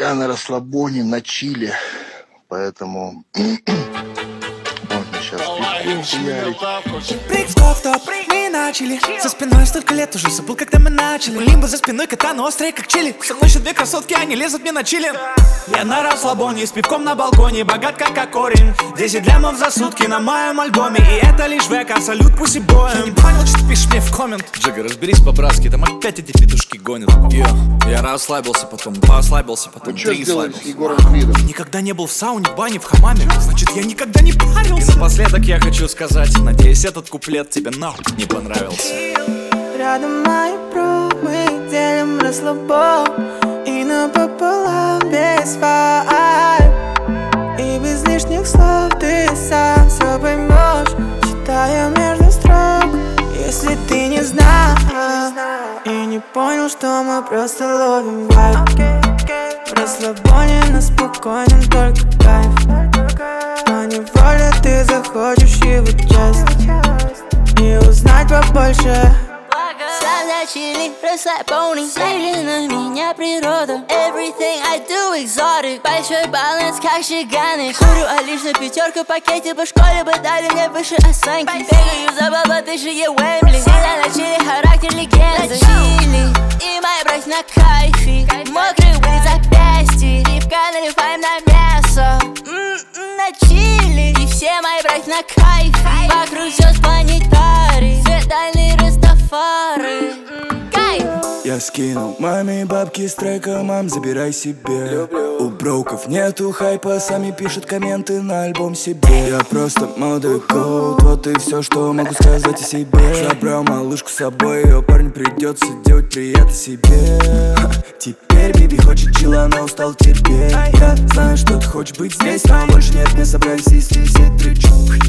пока на расслабоне, на чиле. Поэтому можно сейчас пивку хуярить. Стоп, мы начали. За спиной столько лет, уже забыл, когда мы начали. Лимбо за спиной, катана острая, как чили. Со мной еще две красотки, они лезут мне на чили. Я на расслабоне, с пивком на балконе, богат как корень. 10 лямов за сутки на моем альбоме. И это лишь века, салют пусть и боем. Я не понял, что ты пишешь мне в коммент. Джига, разберись по-братски, там опять эти петушки гонят. Я расслабился, потом ослабился, потом три слабился. Егором Кридом. Никогда не был в сауне, бане, в хамаме. Значит, я никогда не парился. И напоследок я хочу сказать, надеюсь, этот куплет тебе нахуй не понравился. Рядом мои бро, мы делим расслабон. И напополам без вайб. И без лишних слов ты сам все поймешь, читая между строк. Если ты не знал и не понял, что мы просто ловим вайб. В расслабоне на спокойном только кайф. Но неволе ты захочешь его часть и узнать побольше. Сам на чили, расслабоне. Смотри на меня природа. Everything I do exotic. Большой баланс, как шиганы. Курю, а лишь на пятерку пакете. По школе бы дали мне выше оценки. Бегаю за баба, ты же е Уэмбли. Всегда на чили, характер легенды. Чили, и моя брать на кайфе. Мокрый улиц запястье. Ривка наливаем на мясо. На чили. И все мои брать на кайфе. Вокруг все планетарий. Светальный Растафари. Кайф. Я скинул маме бабки с трека, мам, забирай себе. У броков нету хайпа, сами пишут комменты на альбом себе. Я просто молодой коут, вот и все, что могу сказать о себе. Забрал малышку с собой, ее парню придется делать приятно себе. Теперь Биби хочет чила, она устал терпеть. Я знаю, что ты хочешь быть здесь, но больше нет, не собрались если все тречу.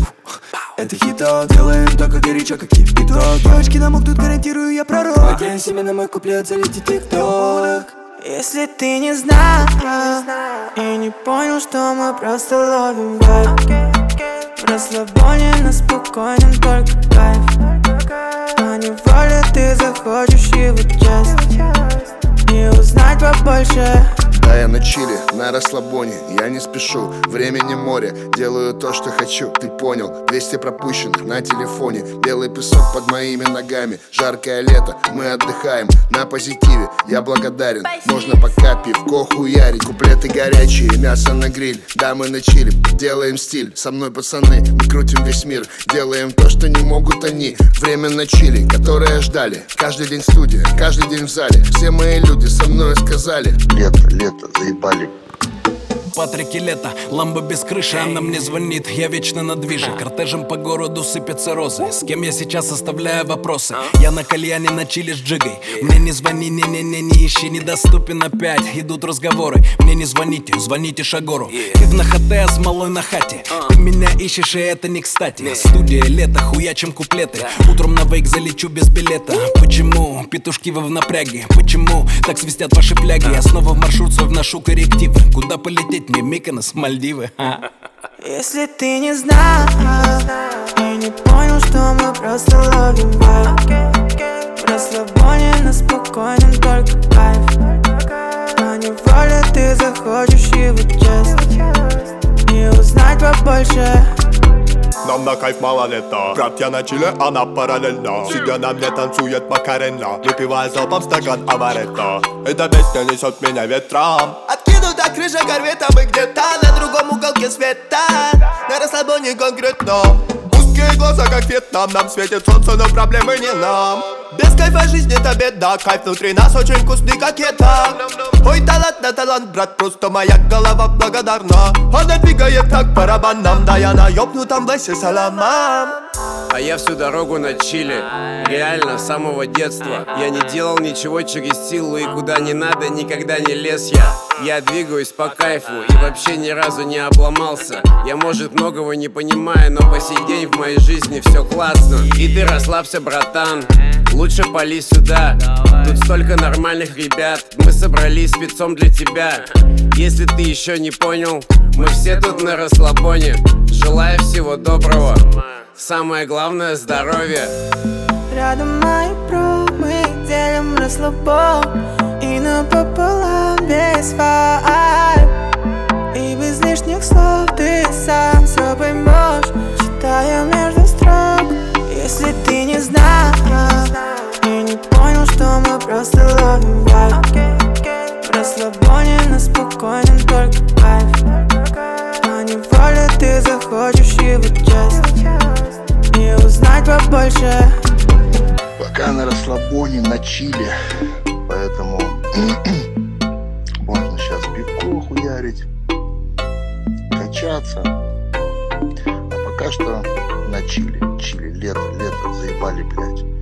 Это хиток, делаем только горячо, как кипяток. Девочки намокнут, гарантирую, я пророк. Надеюсь, именно мой куплет залетит тик-ток. Если ты не знал и не понял, что мы просто ловим вайб. В расслабоне на спокойном только кайф. Но неволе ты захочешь его часть и узнать побольше. Да, я на чиле, на расслабоне, я не спешу. Времени море, делаю то, что хочу. Ты понял, 200 пропущенных на телефоне. Белый песок под моими ногами. Жаркое лето, мы отдыхаем на позитиве, я благодарен. Можно пока пивко хуярить. Куплеты горячие, мясо на гриль. Да, мы на чиле, делаем стиль. Со мной пацаны, мы крутим весь мир. Делаем то, что не могут они. Время на чиле, которое ждали. Каждый день в студии, каждый день в зале. Все мои люди со мной сказали: лето, заебали. Патрики лето, ламбо без крыши, она мне звонит, я вечно на движе. Кортежем по городу сыпятся розы. С кем я сейчас оставляю вопросы? Я на кальяне, на чили с джигой. Мне не звони, не ищи, недоступен опять. Идут разговоры, мне не звоните, звоните Шагору. Как на хате, с малой на хате. Ты меня ищешь, и это не кстати. Студия лето, хуячим куплеты. Утром на вейк залечу без билета. Почему? Петушки вы в напряге. Почему? Так свистят ваши фляги. Я снова в маршрут свой вношу коррективы. Куда полететь? Мне Миконос, Мальдивы. Если ты не знал и не понял, что мы просто ловим вайб. В расслабоне на спокойном только кайф. Но неволе ты захочешь его часть и узнать побольше. Нам на кайф мало лета. Брат, я на чиле, она параллельно. Сидя на мне танцует Макарена, выпивая залпом стакан амаретто. Эта песня несет меня ветром. Откинута крыша корвета, мы где-то на другом уголке света. На расслабоне конкретно. Узкие глаза, как Вьетнам. Нам светит солнце, но проблемы не нам. Без кайфа жизнь это беда. Кайф внутри нас очень вкусный, как еда. Ой, талант на талант, брат, просто моя голова благодарна. Она двигает как барабаном. Да я на ёбнутом басе саламам. А я всю дорогу на чили. Реально, с самого детства. Я не делал ничего через силу, и куда не надо, никогда не лез я. Я двигаюсь по кайфу и вообще ни разу не обломался. Я, может, многого не понимаю, но по сей день в моей жизни все классно. И ты расслабься, братан, лучше пали сюда. Тут столько нормальных ребят, мы собрались спецом для тебя. Если ты еще не понял, мы все тут на расслабоне. Желаю всего доброго, самое главное — здоровье. Рядом мои бро, мы делим расслабон. И напополам без вайб. больше. Пока на расслабоне, на чиле. Поэтому можно сейчас пивко хуярить, качаться. А пока что на чиле. Чили, лето, заебали, блядь.